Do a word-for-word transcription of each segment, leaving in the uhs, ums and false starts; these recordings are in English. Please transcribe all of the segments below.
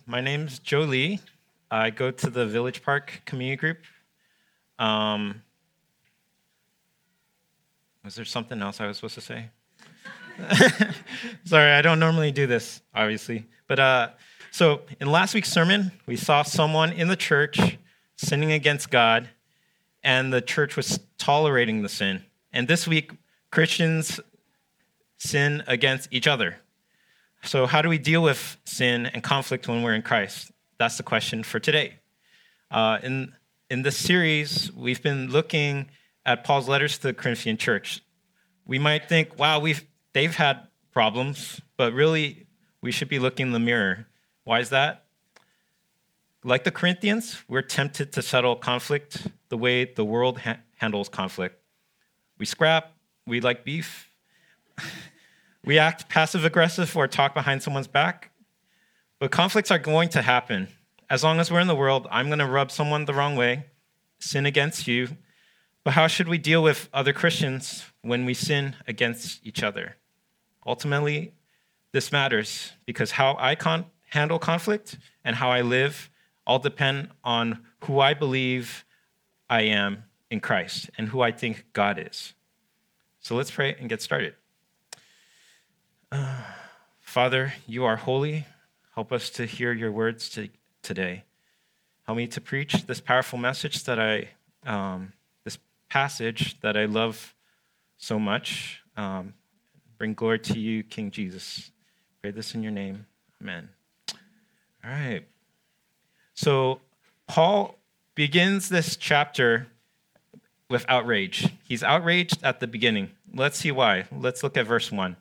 my name's Joe Lee. I go to the Village Park Community Group. Um, was there something else I was supposed to say? Sorry, I don't normally do this, obviously. But uh, so in last week's sermon, we saw someone in the church sinning against God, and the church was tolerating the sin. And this week, Christians sin against each other. So how do we deal with sin and conflict when we're in Christ? That's the question for today. Uh, in, in this series, we've been looking at Paul's letters to the Corinthian church. We might think, wow, we've they've had problems, but really, we should be looking in the mirror. Why is that? Like the Corinthians, we're tempted to settle conflict the way the world ha- handles conflict. We scrap, we like beef, we act passive-aggressive or talk behind someone's back. But conflicts are going to happen. As long as we're in the world, I'm going to rub someone the wrong way, sin against you. But how should we deal with other Christians when we sin against each other? Ultimately, this matters because how I con- handle conflict and how I live all depend on who I believe I am in Christ and who I think God is. So let's pray and get started. Uh, Father, you are holy. Help us to hear your words to, today. Help me to preach this powerful message that I, um, this passage that I love so much. Um, bring glory to you, King Jesus. Pray this in your name. Amen. All right. So Paul begins this chapter with outrage. He's outraged at the beginning. Let's see why. Let's look at verse one.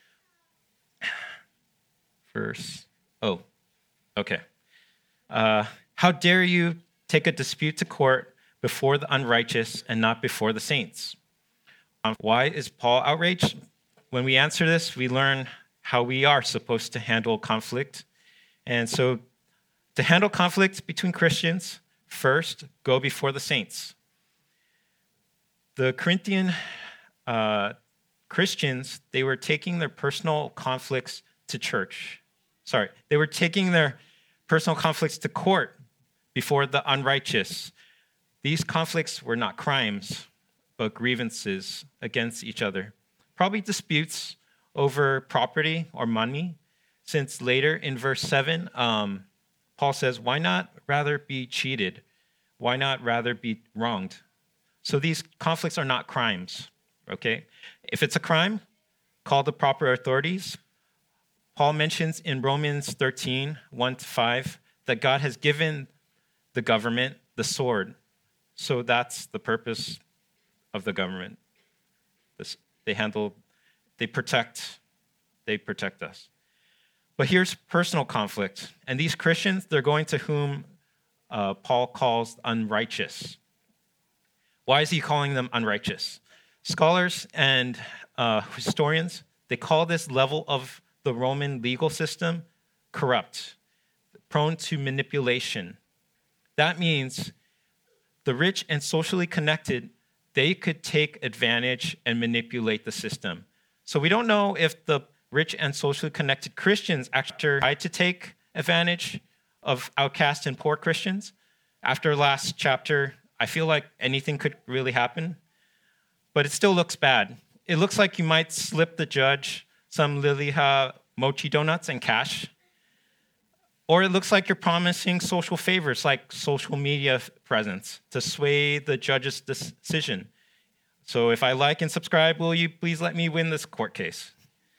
Verse, oh, okay. Uh, how dare you take a dispute to court before the unrighteous and not before the saints? Um, why is Paul outraged? When we answer this, we learn how we are supposed to handle conflict. And so to handle conflict between Christians, first, go before the saints. The Corinthian uh, Christians, they were taking their personal conflicts to church. Sorry, they were taking their personal conflicts to court before the unrighteous. These conflicts were not crimes, but grievances against each other. Probably disputes over property or money, since later in verse seven, um, Paul says, why not rather be cheated? Why not rather be wronged? So these conflicts are not crimes, okay? If it's a crime, call the proper authorities. Paul mentions in Romans thirteen, one to five, that God has given the government the sword. So that's the purpose of the government. This, they handle, they protect, they protect us. But here's personal conflict. And these Christians, they're going to whom uh, Paul calls unrighteous. Why is he calling them unrighteous? Scholars and uh, historians, they call this level of the Roman legal system corrupt, prone to manipulation. That means the rich and socially connected, they could take advantage and manipulate the system. So we don't know if the rich and socially connected Christians actually tried to take advantage of outcast and poor Christians. After last chapter, I feel like anything could really happen, but it still looks bad. It looks like you might slip the judge some Liliha mochi donuts and cash. Or it looks like you're promising social favors like social media presence to sway the judge's decision. So if I like and subscribe, will you please let me win this court case?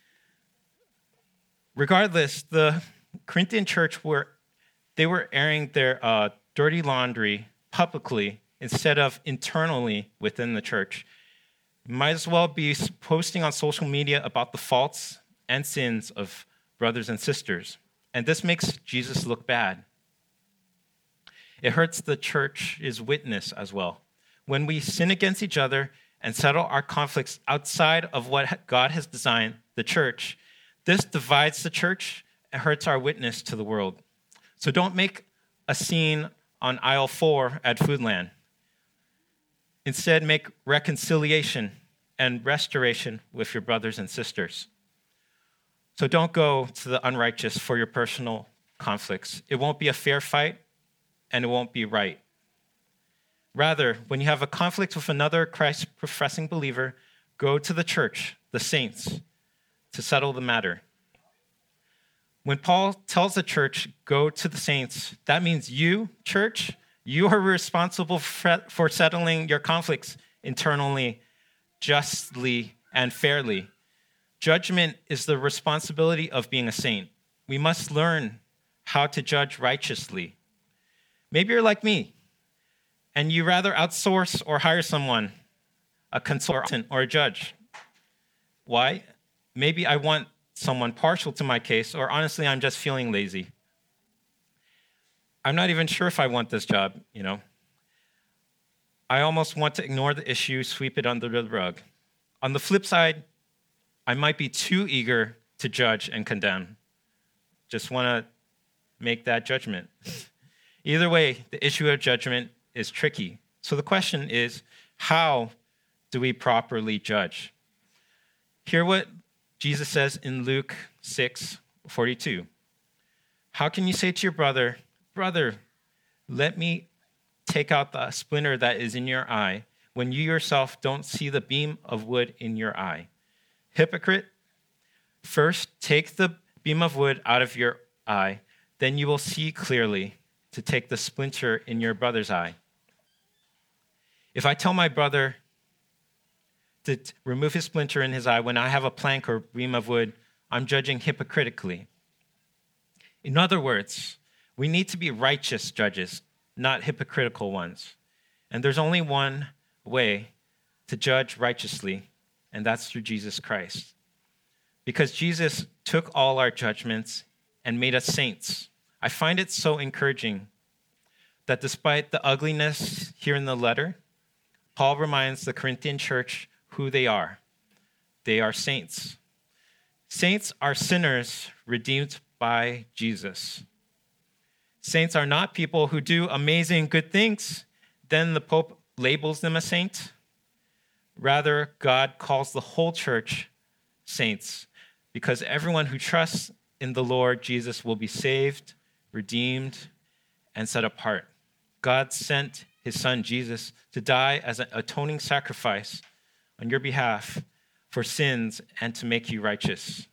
Regardless, the Corinthian church were they were airing their uh, dirty laundry publicly instead of internally within the church. Might as well be posting on social media about the faults and sins of brothers and sisters. And this makes Jesus look bad. It hurts the church's witness as well. When we sin against each other and settle our conflicts outside of what God has designed the church, this divides the church and hurts our witness to the world. So don't make a scene on aisle four at Foodland. Instead, make reconciliation and restoration with your brothers and sisters. So don't go to the unrighteous for your personal conflicts. It won't be a fair fight, and it won't be right. Rather, when you have a conflict with another Christ-professing believer, go to the church, the saints, to settle the matter. When Paul tells the church, go to the saints, that means you, church, you are responsible for settling your conflicts internally, justly, and fairly. Judgment is the responsibility of being a saint. We must learn how to judge righteously. Maybe you're like me, and you rather outsource or hire someone, a consultant or a judge. Why? Maybe I want someone partial to my case, or honestly, I'm just feeling lazy. I'm not even sure if I want this job, you know. I almost want to ignore the issue, sweep it under the rug. On the flip side, I might be too eager to judge and condemn. Just want to make that judgment. Either way, the issue of judgment is tricky. So the question is, how do we properly judge? Hear what Jesus says in Luke six forty-two. How can you say to your brother, brother, let me take out the splinter that is in your eye, when you yourself don't see the beam of wood in your eye? Hypocrite, first take the beam of wood out of your eye, then you will see clearly to take the splinter in your brother's eye. If I tell my brother to t- remove his splinter in his eye when I have a plank or beam of wood, I'm judging hypocritically. In other words, we need to be righteous judges, not hypocritical ones. And there's only one way to judge righteously, and that's through Jesus Christ. Because Jesus took all our judgments and made us saints. I find it so encouraging that despite the ugliness here in the letter, Paul reminds the Corinthian church who they are. They are saints. Saints are sinners redeemed by Jesus. Saints are not people who do amazing good things, then the Pope labels them a saint. Rather, God calls the whole church saints because everyone who trusts in the Lord Jesus will be saved, redeemed, and set apart. God sent his son Jesus to die as an atoning sacrifice on your behalf for sins and to make you righteous.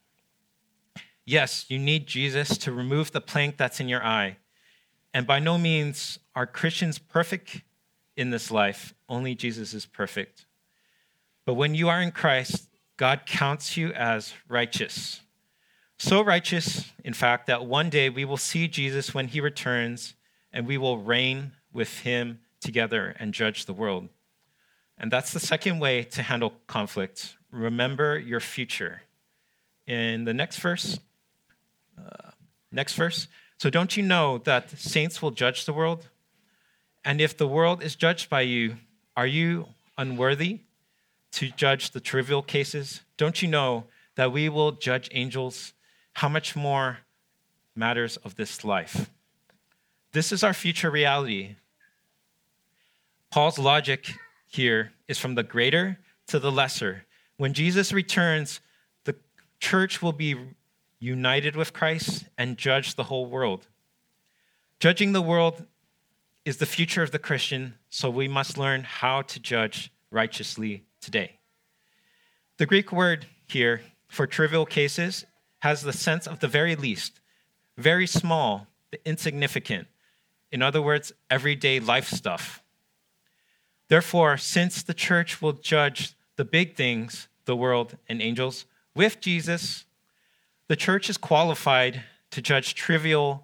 Yes, you need Jesus to remove the plank that's in your eye. And by no means are Christians perfect in this life. Only Jesus is perfect. But when you are in Christ, God counts you as righteous. So righteous, in fact, that one day we will see Jesus when he returns, and we will reign with him together and judge the world. And that's the second way to handle conflict. Remember your future. In the next verse, uh, next verse, so don't you know that saints will judge the world? And if the world is judged by you, are you unworthy to judge the trivial cases? Don't you know that we will judge angels? How much more matters of this life? This is our future reality. Paul's logic here is from the greater to the lesser. When Jesus returns, the church will be united with Christ and judge the whole world. Judging the world is the future of the Christian, so we must learn how to judge righteously today. The Greek word here for trivial cases has the sense of the very least, very small, the insignificant. In other words, everyday life stuff. Therefore, since the church will judge the big things, the world and angels, with Jesus, the church is qualified to judge trivial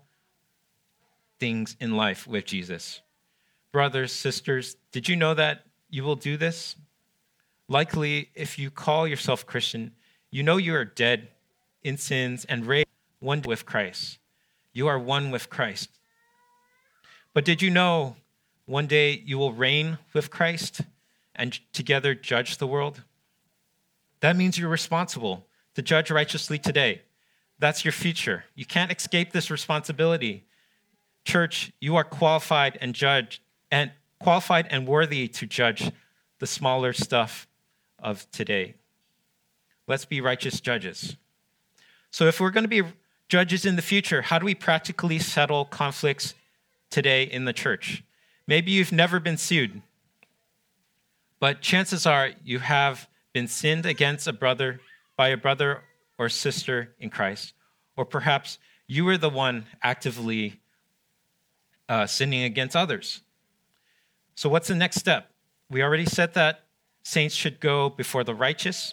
things in life with Jesus. Brothers, sisters, did you know that you will do this? Likely, if you call yourself Christian, you know you are dead in sins and raised one with Christ. You are one with Christ. But did you know one day you will reign with Christ and together judge the world? That means you're responsible to judge righteously today. That's your future. You can't escape this responsibility. Church, you are qualified and judged and qualified and worthy to judge the smaller stuff of today. Let's be righteous judges. So if we're going to be Judges in the future, how do we practically settle conflicts today in the church? Maybe you've never been sued, but chances are you have been sinned against a brother by a brother or sister in Christ, or perhaps you were the one actively uh, sinning against others. So what's the next step? We already said that saints should go before the righteous.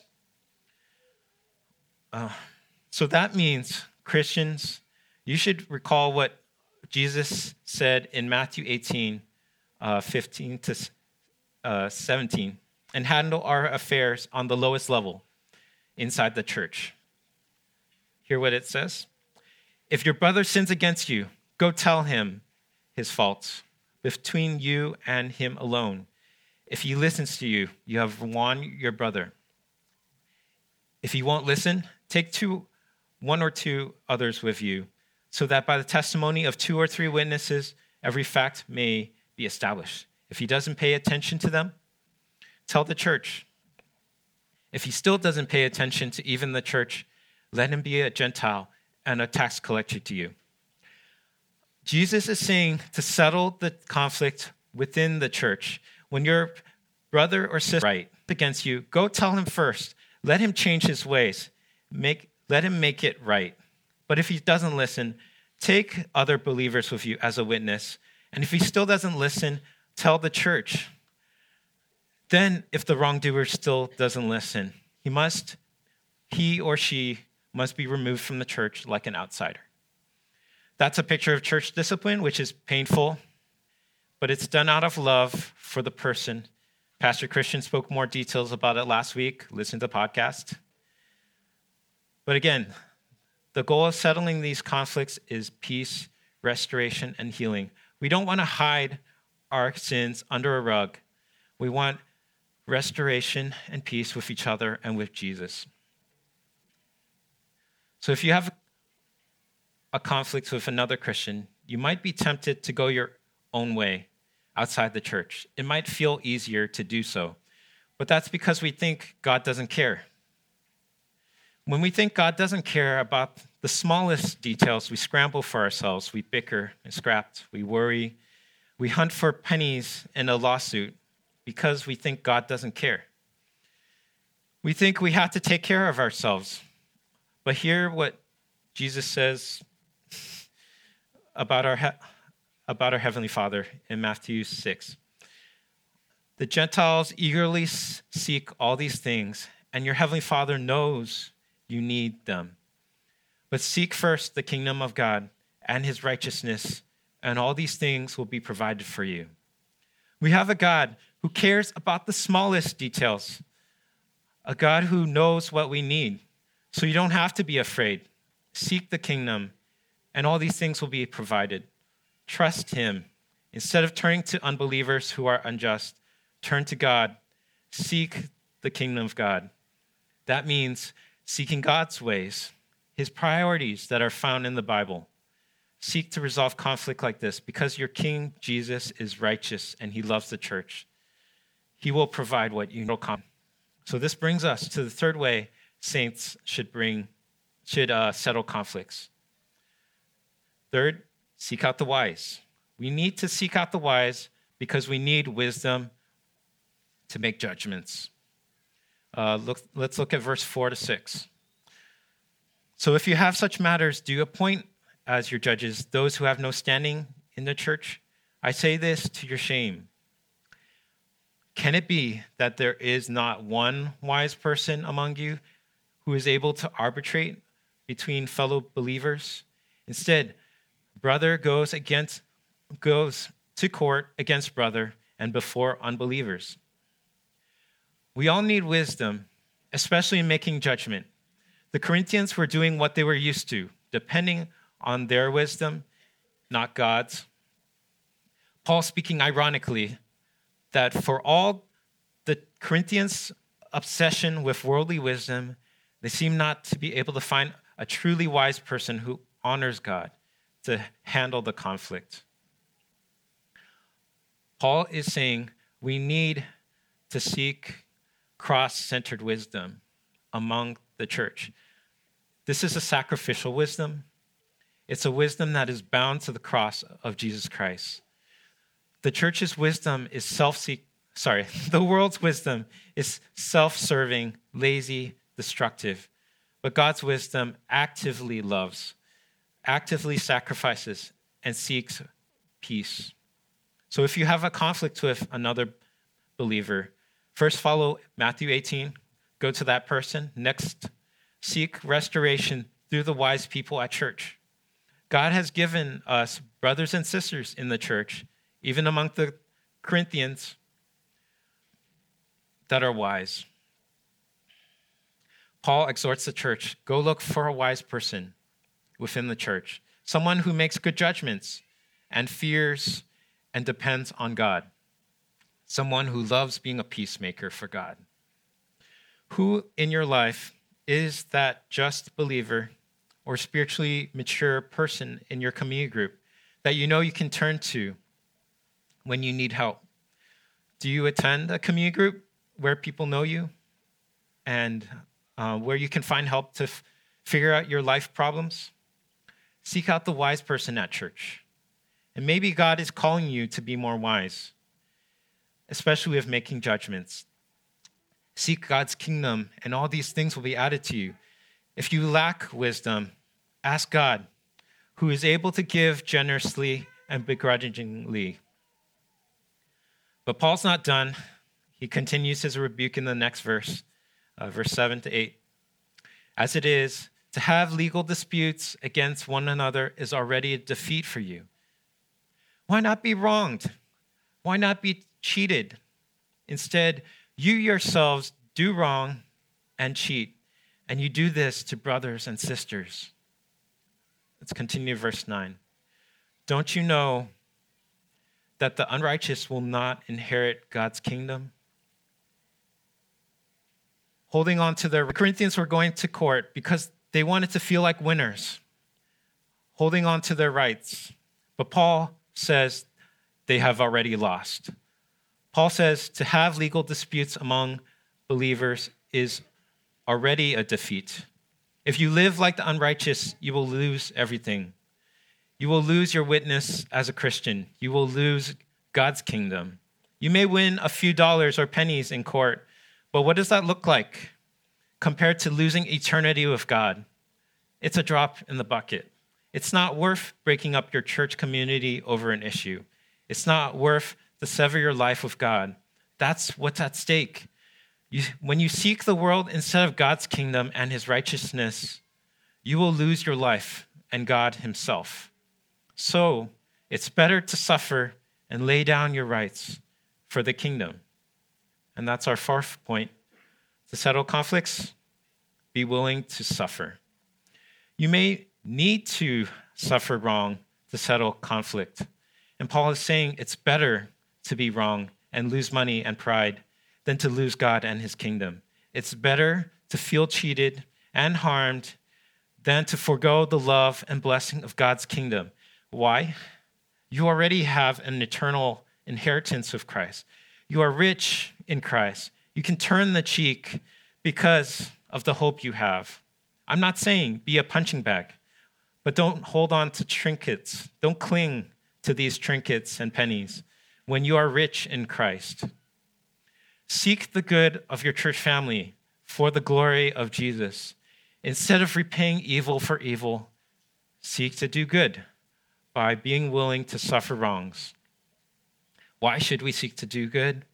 Uh, so that means, Christians, you should recall what Jesus said in Matthew eighteen, uh, fifteen to seventeen, and handle our affairs on the lowest level inside the church. Hear what it says? If your brother sins against you, go tell him his faults between you and him alone. If he listens to you, you have won your brother. If he won't listen, take two, one or two others with you, so that by the testimony of two or three witnesses, every fact may be established. If he doesn't pay attention to them, tell the church. If he still doesn't pay attention to even the church, let him be a Gentile and a tax collector to you. Jesus is saying to settle the conflict within the church. When your brother or sister right against you, go tell him first. Let him change his ways. Make, let him make it right. But if he doesn't listen, take other believers with you as a witness. And if he still doesn't listen, tell the church. Then, if the wrongdoer still doesn't listen, he must, he or she must be removed from the church like an outsider. That's a picture of church discipline, which is painful, but it's done out of love for the person. Pastor Christian spoke more details about it last week. Listen to the podcast. But again, the goal of settling these conflicts is peace, restoration, and healing. We don't want to hide our sins under a rug. We want restoration and peace with each other and with Jesus. So if you have a conflict with another Christian, you might be tempted to go your own way outside the church. It might feel easier to do so, but that's because we think God doesn't care. When we think God doesn't care about the smallest details, we scramble for ourselves, we bicker and scrap, we worry, we hunt for pennies in a lawsuit because we think God doesn't care. We think we have to take care of ourselves. But hear what Jesus says about our, he- about our Heavenly Father in Matthew six. The Gentiles eagerly seek all these things, and your Heavenly Father knows you need them. But seek first the kingdom of God and his righteousness, and all these things will be provided for you. We have a God who cares about the smallest details, a God who knows what we need. So you don't have to be afraid. Seek the kingdom, and all these things will be provided. Trust him. Instead of turning to unbelievers who are unjust, turn to God. Seek the kingdom of God. That means seeking God's ways, his priorities that are found in the Bible. Seek to resolve conflict like this because your King, Jesus, is righteous and he loves the church. He will provide what you need. So this brings us to the third way saints should bring, should uh, settle conflicts. Third, seek out the wise. We need to seek out the wise because we need wisdom to make judgments. Uh, look, let's look at verse four to six. So if you have such matters, do you appoint as your judges those who have no standing in the church? I say this to your shame. Can it be that there is not one wise person among you who is able to arbitrate between fellow believers? Instead, brother goes against goes to court against brother and before unbelievers. We all need wisdom, especially in making judgment. The Corinthians were doing what they were used to, depending on their wisdom, not God's. Paul speaking ironically that for all the Corinthians' obsession with worldly wisdom, they seem not to be able to find a truly wise person who honors God to handle the conflict. Paul is saying we need to seek cross-centered wisdom among the church. This is a sacrificial wisdom. It's a wisdom that is bound to the cross of Jesus Christ. The church's wisdom is self-seek, sorry, the world's wisdom is self-serving, lazy, destructive. But God's wisdom actively loves, actively sacrifices, and seeks peace. So if you have a conflict with another believer, first follow Matthew eighteen, go to that person. Next, seek restoration through the wise people at church. God has given us brothers and sisters in the church, even among the Corinthians, that are wise. Paul exhorts the church, go look for a wise person within the church, someone who makes good judgments and fears and depends on God, someone who loves being a peacemaker for God. Who in your life is that just believer or spiritually mature person in your community group that you know you can turn to when you need help? Do you attend a community group where people know you and uh, where you can find help to f- figure out your life problems? Seek out the wise person at church. And maybe God is calling you to be more wise, especially with making judgments. Seek God's kingdom, and all these things will be added to you. If you lack wisdom, ask God, who is able to give generously and begrudgingly. But Paul's not done. He continues his rebuke in the next verse, uh, verse seven to eight. As it is, to have legal disputes against one another is already a defeat for you. Why not be wronged? Why not be cheated? Instead, you yourselves do wrong and cheat, and you do this to brothers and sisters. Let's continue verse nine. Don't you know that the unrighteous will not inherit God's kingdom? Holding on to their, Corinthians were going to court because they wanted to feel like winners, holding on to their rights. But Paul says they have already lost. Paul says to have legal disputes among believers is already a defeat. If you live like the unrighteous, you will lose everything. You will lose your witness as a Christian. You will lose God's kingdom. You may win a few dollars or pennies in court, but what does that look like compared to losing eternity with God? It's a drop in the bucket. It's not worth breaking up your church community over an issue. It's not worth to sever your life with God. That's what's at stake. You, when you seek the world instead of God's kingdom and his righteousness, you will lose your life and God himself. So it's better to suffer and lay down your rights for the kingdom. And that's our fourth point. To settle conflicts, be willing to suffer. You may need to suffer wrong to settle conflict. And Paul is saying it's better to be wrong and lose money and pride than to lose God and his kingdom. It's better to feel cheated and harmed than to forego the love and blessing of God's kingdom. Why? You already have an eternal inheritance with Christ. You are rich in Christ. You can turn the cheek because of the hope you have. I'm not saying be a punching bag, but don't hold on to trinkets. Don't cling to these trinkets and pennies when you are rich in Christ. Seek the good of your church family for the glory of Jesus. Instead of repaying evil for evil, seek to do good by being willing to suffer wrongs. Why should we seek to do good?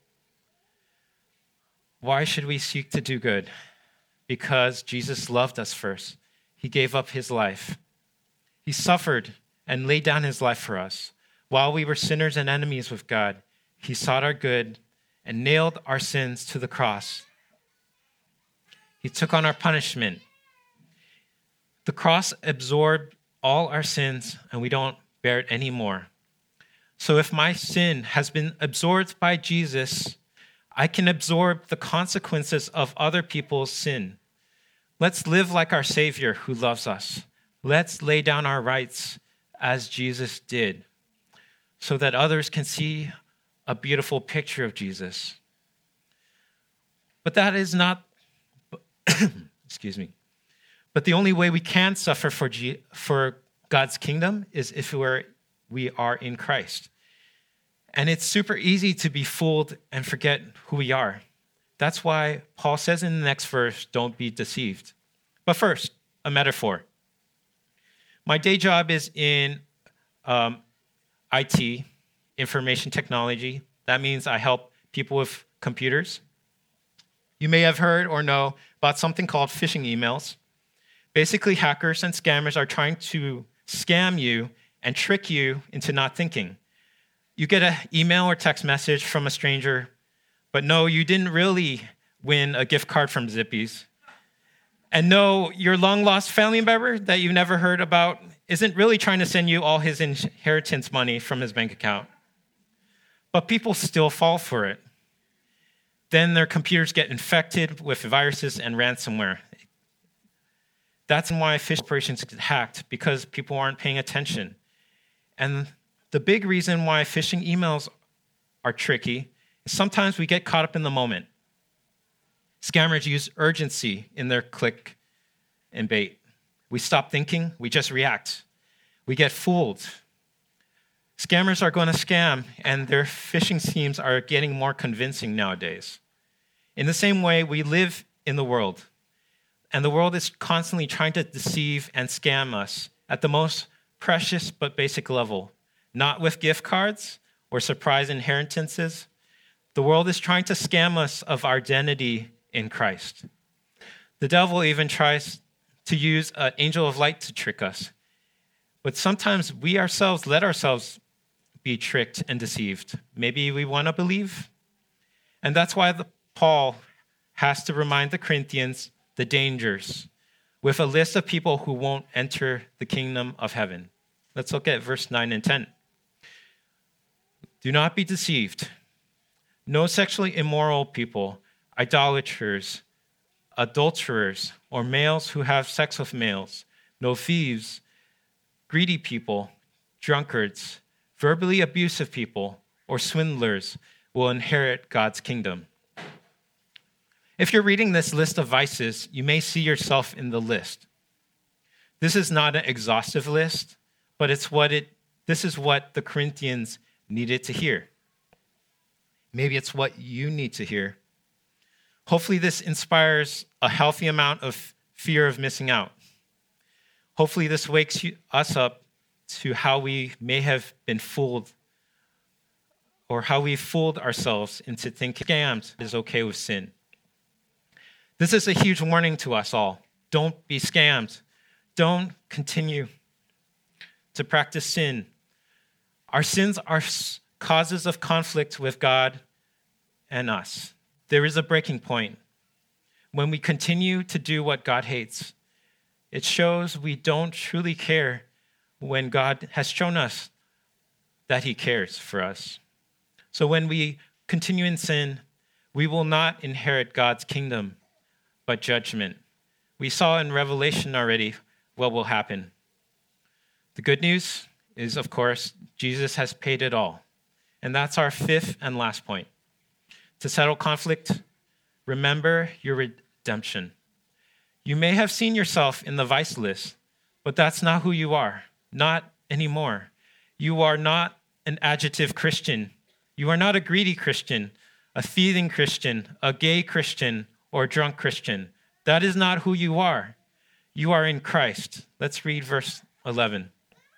Why should we seek to do good? Because Jesus loved us first. He gave up his life. He suffered and laid down his life for us. While we were sinners and enemies with God, he sought our good and nailed our sins to the cross. He took on our punishment. The cross absorbed all our sins, and we don't bear it anymore. So if my sin has been absorbed by Jesus, I can absorb the consequences of other people's sin. Let's live like our Savior who loves us. Let's lay down our rights as Jesus did, so that others can see a beautiful picture of Jesus. But that is not, excuse me, but the only way we can suffer for, G, for God's kingdom is if we're, we are in Christ. And it's super easy to be fooled and forget who we are. That's why Paul says in the next verse, don't be deceived. But first, a metaphor. My day job is in um, I T, information technology. That means I help people with computers. You may have heard or know about something called phishing emails. Basically, hackers and scammers are trying to scam you and trick you into not thinking. You get an email or text message from a stranger, but no, you didn't really win a gift card from Zippy's. And no, your long-lost family member that you never heard about isn't really trying to send you all his inheritance money from his bank account. But people still fall for it. Then their computers get infected with viruses and ransomware. That's why phish operations get hacked, because people aren't paying attention. And the big reason why phishing emails are tricky is sometimes we get caught up in the moment. Scammers use urgency in their click and bait. We stop thinking, we just react. We get fooled. Scammers are going to scam, and their phishing schemes are getting more convincing nowadays. In the same way, we live in the world, and the world is constantly trying to deceive and scam us at the most precious but basic level, not with gift cards or surprise inheritances. The world is trying to scam us of our identity in Christ. The devil even tries to use an angel of light to trick us. But sometimes we ourselves let ourselves be tricked and deceived. Maybe we want to believe. And that's why the, Paul has to remind the Corinthians the dangers with a list of people who won't enter the kingdom of heaven. Let's look at verse nine and ten. Do not be deceived. No sexually immoral people, idolaters, adulterers, or males who have sex with males, no thieves, greedy people, drunkards, verbally abusive people, or swindlers will inherit God's kingdom. If you're reading this list of vices, you may see yourself in the list. This is not an exhaustive list, but it's what it. This is what the Corinthians needed to hear. Maybe it's what you need to hear. Hopefully this inspires a healthy amount of fear of missing out. Hopefully this wakes you, us up to how we may have been fooled, or how we fooled ourselves into thinking scams is okay with sin. This is a huge warning to us all. Don't be scammed. Don't continue to practice sin. Our sins are causes of conflict with God and us. There is a breaking point. When we continue to do what God hates, it shows we don't truly care when God has shown us that he cares for us. So when we continue in sin, we will not inherit God's kingdom, but judgment. We saw in Revelation already what will happen. The good news is, of course, Jesus has paid it all. And that's our fifth and last point. To settle conflict, remember your redemption. You may have seen yourself in the vice list, but that's not who you are. Not anymore. You are not an adjective Christian. You are not a greedy Christian, a thieving Christian, a gay Christian, or a drunk Christian. That is not who you are. You are in Christ. Let's read verse eleven.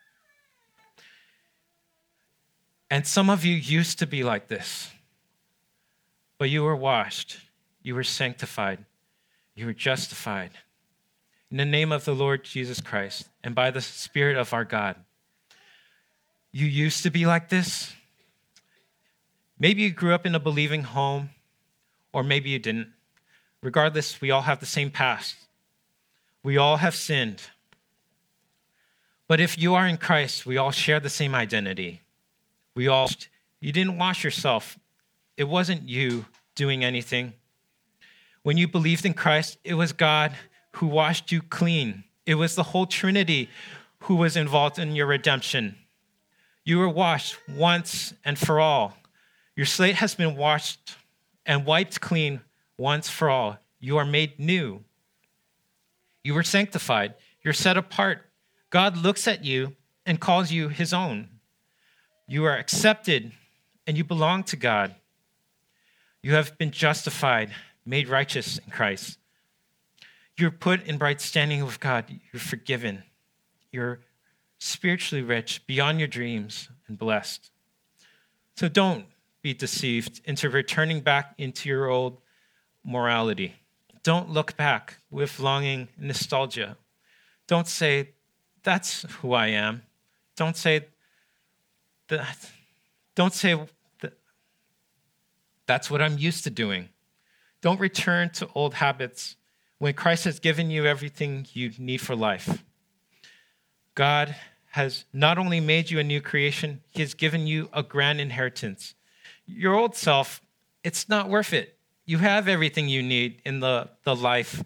And some of you used to be like this, but you were washed, you were sanctified, you were justified in the name of the Lord Jesus Christ and by the Spirit of our God. You used to be like this. Maybe you grew up in a believing home, or maybe you didn't. Regardless, we all have the same past. We all have sinned. But if you are in Christ, we all share the same identity. We all, you didn't wash yourself. It wasn't you doing anything. When you believed in Christ, it was God who washed you clean. It was the whole Trinity who was involved in your redemption. You were washed once and for all. Your slate has been washed and wiped clean once for all. You are made new. You were sanctified. You're set apart God looks at you and calls you his own. You are accepted and you belong to God. You have been justified, made righteous in Christ. You're put in right standing with God. You're forgiven. You're spiritually rich, beyond your dreams, and blessed. So don't be deceived into returning back into your old morality. Don't look back with longing and nostalgia. Don't say, that's who I am. Don't say that. Don't say that. That's what I'm used to doing. Don't return to old habits when Christ has given you everything you need for life. God has not only made you a new creation, he has given you a grand inheritance. Your old self, it's not worth it. You have everything you need in the, the life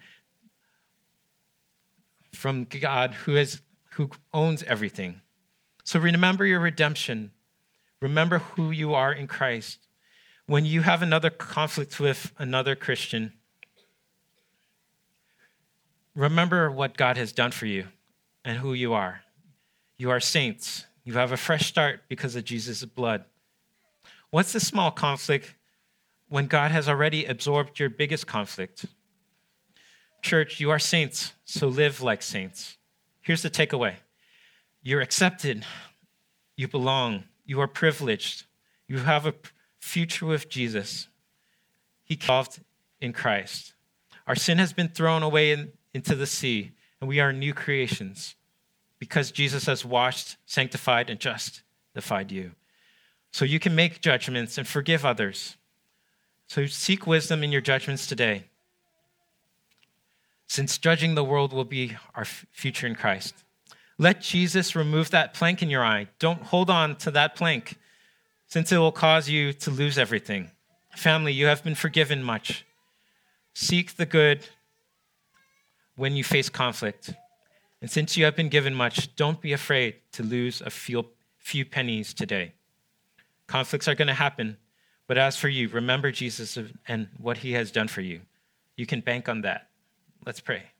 from God who has who owns everything. So remember your redemption. Remember who you are in Christ. When you have another conflict with another Christian, remember what God has done for you and who you are. You are saints. You have a fresh start because of Jesus' blood. What's the small conflict when God has already absorbed your biggest conflict? Church, you are saints, so live like saints. Here's the takeaway. You're accepted. You belong. You are privileged. You have a future with Jesus. He involved in Christ. Our sin has been thrown away in, into the sea, and we are new creations because Jesus has washed, sanctified, and justified you. So you can make judgments and forgive others. So seek wisdom in your judgments today, since judging the world will be our f- future in Christ. Let Jesus remove that plank in your eye. Don't hold on to that plank, since it will cause you to lose everything. Family, you have been forgiven much. Seek the good when you face conflict. And since you have been given much, don't be afraid to lose a few, few pennies today. Conflicts are going to happen, but as for you, remember Jesus and what he has done for you. You can bank on that. Let's pray.